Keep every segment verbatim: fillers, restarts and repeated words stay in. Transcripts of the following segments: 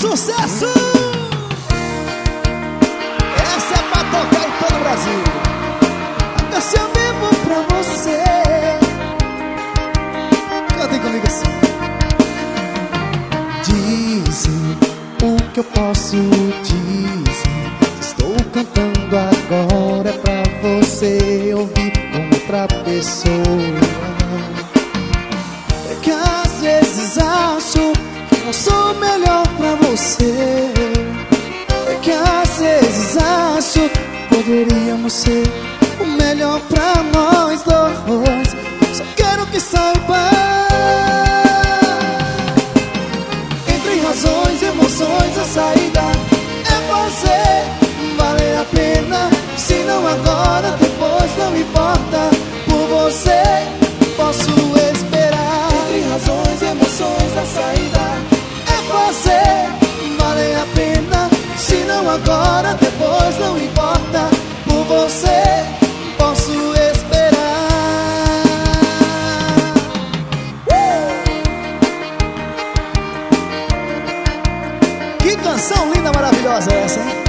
sucesso! Essa é pra tocar em todo o Brasil. Até se eu vivo pra você. Cantem comigo assim. Dizem o que eu posso dizer. Estou cantando agora é pra você ouvir com outra pessoa. É que às vezes acho que não sou melhor pra você. É que às vezes acho que poderíamos ser o melhor pra nós dois. Só quero que saiba, entre razões e emoções, a saída é fazer valer a pena. Se não agora, depois não importa. Por você posso esperar. Entre razões e emoções, a saída é fazer valer a pena. Se não agora, depois não importa. Por você posso esperar. uh! Que canção linda, maravilhosa é essa, hein?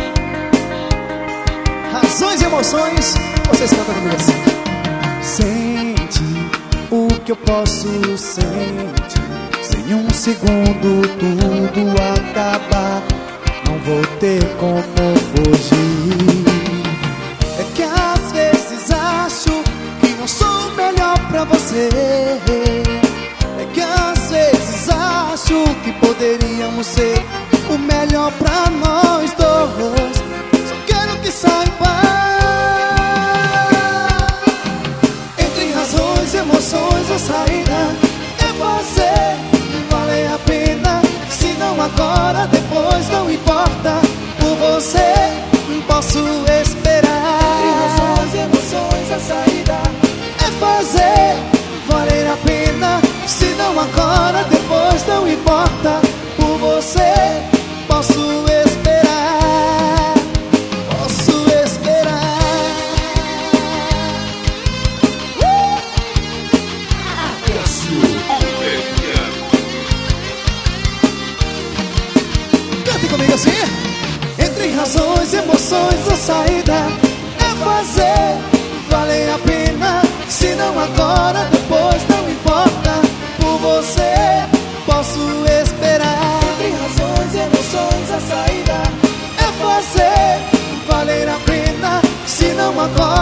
Razões e emoções, vocês cantam comigo assim. Sente o que eu posso sentir. Sem um segundo tudo acabar. Não vou ter como fugir. É que às vezes acho que não sou o melhor pra você. É que às vezes acho que poderíamos ser o melhor pra nós dois. Só quero que saiba, entre razões e emoções, a saída é fazer valer a pena. Se não agora, depois não importa. Por você posso esperar. Entre razões e emoções, a saída é fazer valer a pena. Se não agora, depois não importa. Por você posso esperar. Posso esperar. uh! Cante comigo assim. Entre razões e emoções, a saída é fazer valer a pena. Se não agora, depois não importa. Por você posso esperar. Entre razões e emoções, a saída é fazer valer a pena. Se não agora,